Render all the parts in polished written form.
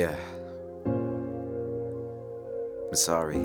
Yeah, I'm sorry.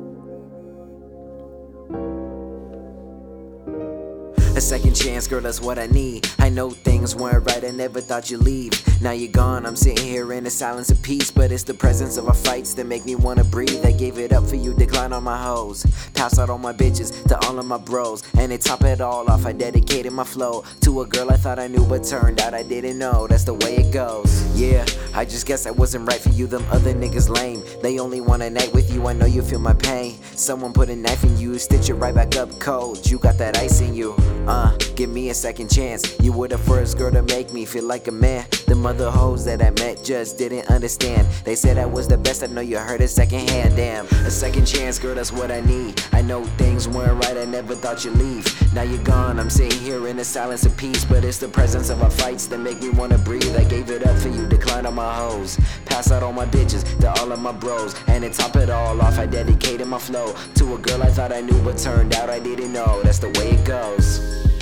A second chance, girl, that's what I need. I know things weren't right, I never thought you'd leave. Now you're gone, I'm sitting here in the silence of peace. But it's the presence of our fights that make me wanna breathe. I gave it up for you, decline on my hoes. Pass out on my bitches, to all of my bros. And to top it all off, I dedicated my flow to a girl I thought I knew, but turned out I didn't know. That's the way it goes. Yeah, I just guess I wasn't right for you, them other niggas lame. They only want a night with you, I know you feel my pain. Someone put a knife in you, stitch it right back up cold. You got that ice in you. Give me a second chance. You were the first girl to make me feel like a man. The mother hoes that I met just didn't understand. They said I was the best, I know you heard it secondhand. Damn, a second chance, girl, that's what I need. I know things weren't right, I never thought you'd leave. Now you're gone, I'm sitting here in the silence of peace. But it's the presence of our fights that make me wanna breathe. I gave it up for you, declined on my hoes. Pass out on my bitches, to all of my bros. And to top it all off, I dedicated my flow to a girl I thought I knew, but turned out I didn't know. That's the way it goes.